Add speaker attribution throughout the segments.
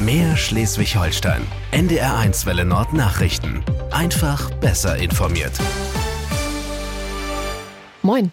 Speaker 1: Mehr Schleswig-Holstein. NDR1 Welle Nord Nachrichten. Einfach besser informiert.
Speaker 2: Moin.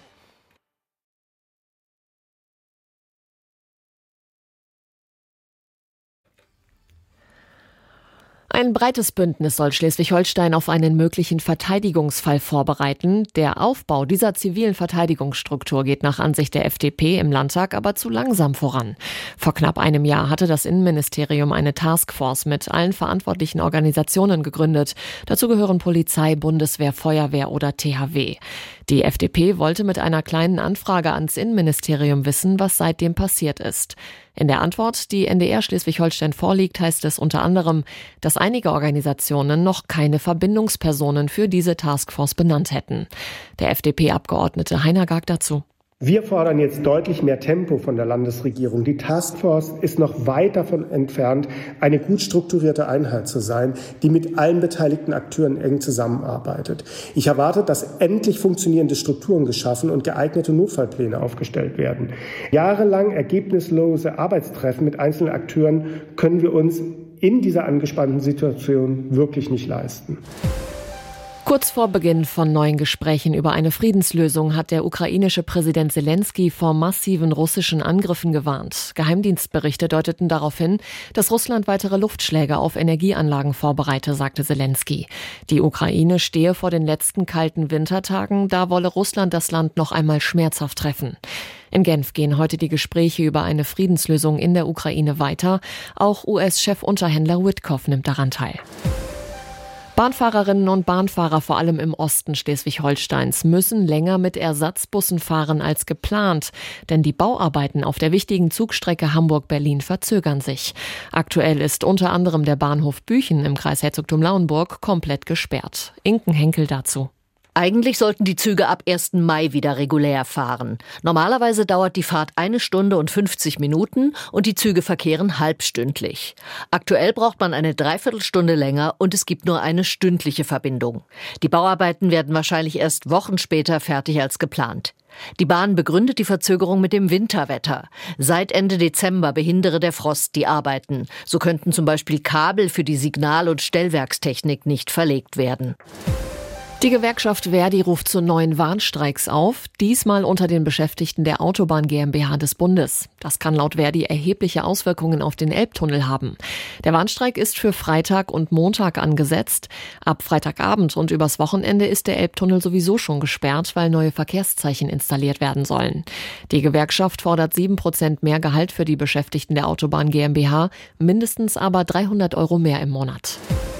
Speaker 2: Ein breites Bündnis soll Schleswig-Holstein auf einen möglichen Verteidigungsfall vorbereiten. Der Aufbau dieser zivilen Verteidigungsstruktur geht nach Ansicht der FDP im Landtag aber zu langsam voran. Vor knapp einem Jahr hatte das Innenministerium eine Taskforce mit allen verantwortlichen Organisationen gegründet. Dazu gehören Polizei, Bundeswehr, Feuerwehr oder THW. Die FDP wollte mit einer kleinen Anfrage ans Innenministerium wissen, was seitdem passiert ist. In der Antwort, die NDR Schleswig-Holstein vorliegt, heißt es unter anderem, dass einige Organisationen noch keine Verbindungspersonen für diese Taskforce benannt hätten. Der FDP-Abgeordnete Heiner Gag dazu.
Speaker 3: Wir fordern jetzt deutlich mehr Tempo von der Landesregierung. Die Taskforce ist noch weit davon entfernt, eine gut strukturierte Einheit zu sein, die mit allen beteiligten Akteuren eng zusammenarbeitet. Ich erwarte, dass endlich funktionierende Strukturen geschaffen und geeignete Notfallpläne aufgestellt werden. Jahrelang ergebnislose Arbeitstreffen mit einzelnen Akteuren können wir uns in dieser angespannten Situation wirklich nicht leisten.
Speaker 2: Kurz vor Beginn von neuen Gesprächen über eine Friedenslösung hat der ukrainische Präsident Selenskyj vor massiven russischen Angriffen gewarnt. Geheimdienstberichte deuteten darauf hin, dass Russland weitere Luftschläge auf Energieanlagen vorbereite, sagte Selenskyj. Die Ukraine stehe vor den letzten kalten Wintertagen, da wolle Russland das Land noch einmal schmerzhaft treffen. In Genf gehen heute die Gespräche über eine Friedenslösung in der Ukraine weiter. Auch US-Chefunterhändler Witkoff nimmt daran teil. Bahnfahrerinnen und Bahnfahrer, vor allem im Osten Schleswig-Holsteins, müssen länger mit Ersatzbussen fahren als geplant, denn die Bauarbeiten auf der wichtigen Zugstrecke Hamburg-Berlin verzögern sich. Aktuell ist unter anderem der Bahnhof Büchen im Kreis Herzogtum Lauenburg komplett gesperrt. Inken Henkel dazu.
Speaker 4: Eigentlich sollten die Züge ab 1. Mai wieder regulär fahren. Normalerweise dauert die Fahrt 1 Stunde und 50 Minuten und die Züge verkehren halbstündlich. Aktuell braucht man eine Dreiviertelstunde länger und es gibt nur eine stündliche Verbindung. Die Bauarbeiten werden wahrscheinlich erst Wochen später fertig als geplant. Die Bahn begründet die Verzögerung mit dem Winterwetter. Seit Ende Dezember behindere der Frost die Arbeiten. So könnten zum Beispiel Kabel für die Signal- und Stellwerkstechnik nicht verlegt werden.
Speaker 2: Die Gewerkschaft Verdi ruft zu neuen Warnstreiks auf, diesmal unter den Beschäftigten der Autobahn GmbH des Bundes. Das kann laut Verdi erhebliche Auswirkungen auf den Elbtunnel haben. Der Warnstreik ist für Freitag und Montag angesetzt. Ab Freitagabend und übers Wochenende ist der Elbtunnel sowieso schon gesperrt, weil neue Verkehrszeichen installiert werden sollen. Die Gewerkschaft fordert 7% mehr Gehalt für die Beschäftigten der Autobahn GmbH, mindestens aber 300 € mehr im Monat.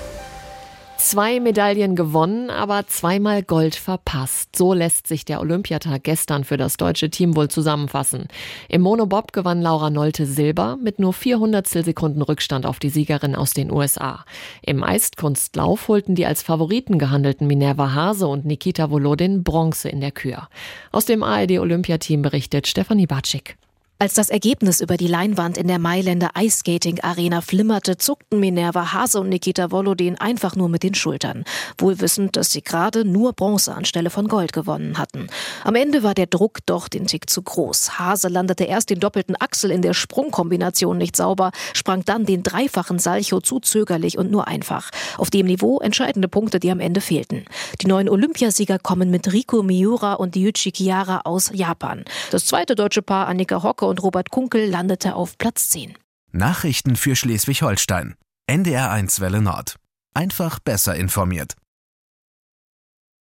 Speaker 2: 2 Medaillen gewonnen, aber 2-mal Gold verpasst. So lässt sich der Olympiatag gestern für das deutsche Team wohl zusammenfassen. Im Monobob gewann Laura Nolte Silber mit nur 400 Sekunden Rückstand auf die Siegerin aus den USA. Im Eiskunstlauf holten die als Favoriten gehandelten Minerva Hase und Nikita Volodin Bronze in der Kür. Aus dem ARD-Olympiateam berichtet Stefanie Batschik.
Speaker 5: Als das Ergebnis über die Leinwand in der Mailänder Ice-Skating-Arena flimmerte, zuckten Minerva Hase und Nikita Volodin einfach nur mit den Schultern, wohl wissend, dass sie gerade nur Bronze anstelle von Gold gewonnen hatten. Am Ende war der Druck doch den Tick zu groß. Hase landete erst den doppelten Axel in der Sprungkombination nicht sauber, sprang dann den dreifachen Salcho zu zögerlich und nur einfach. Auf dem Niveau entscheidende Punkte, die am Ende fehlten. Die neuen Olympiasieger kommen mit Riko Miura und Yuichi Kiara aus Japan. Das zweite deutsche Paar, Annika Hocke und Robert Kunkel, landete auf Platz 10.
Speaker 1: Nachrichten für Schleswig-Holstein. NDR1 Welle Nord. Einfach besser informiert.